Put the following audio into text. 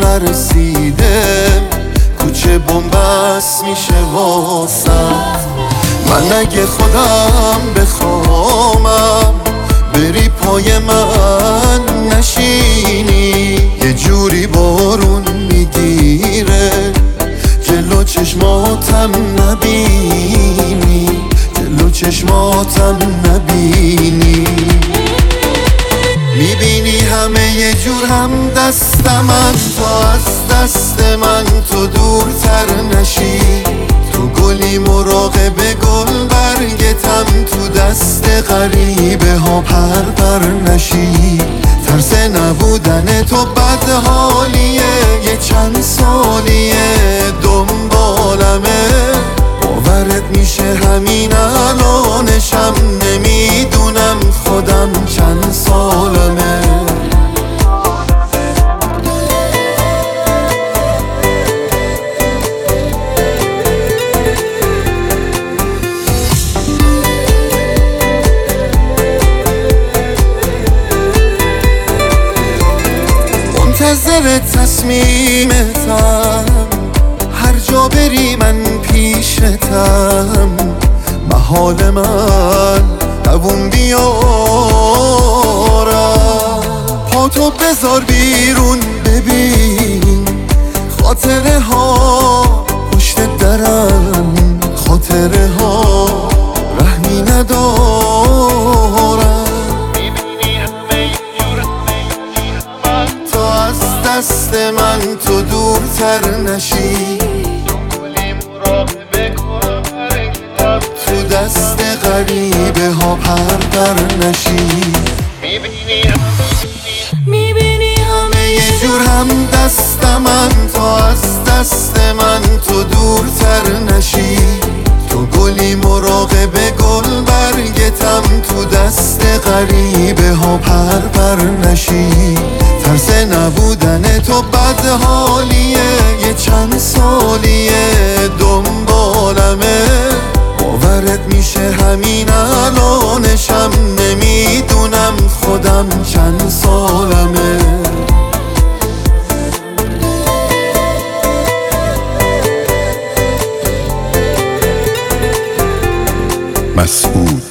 نرسیده، کوچه بنبست میشه واسم. من اگه خودم بخوامم بری پای من نشینی، یه جوری بارون میگیره جلو چشماتم نبینی، جلو چشماتم نبینی. میبینی همه یه جور هم دستمن، تا از دست من تو دورتر نشی. تو گلی مراقب گل برگتم، تو دست غریبه ها پر نشی. ترس نبودن تو بد حالیه، یه چند سالیه دنبالمه. باورت میشه همین الانشم نمیدونم خودم چند سالمه. منتظر تصمیمتم، هر جا بری من پیشتم. محال من دووم بیارم، پاتو بذار بیرون ببین خاطره ها پشت درم، خاطره ها رحمی ندارم. تا از دست من تو دورتر نشی، تو دست غریبه ها پر نشی. میبینی همه یه جور هم دستمن، تا از دست من تو دورتر نشی. تو گلی مراقب گل برگتم، تو دست غریبه ها پر نشی. ترس نبودن تو بد حالیه، یه چند سالیه دنبالمه. باورت میشه همین الانشم نمیدونم خودم چند سالمه. مسعود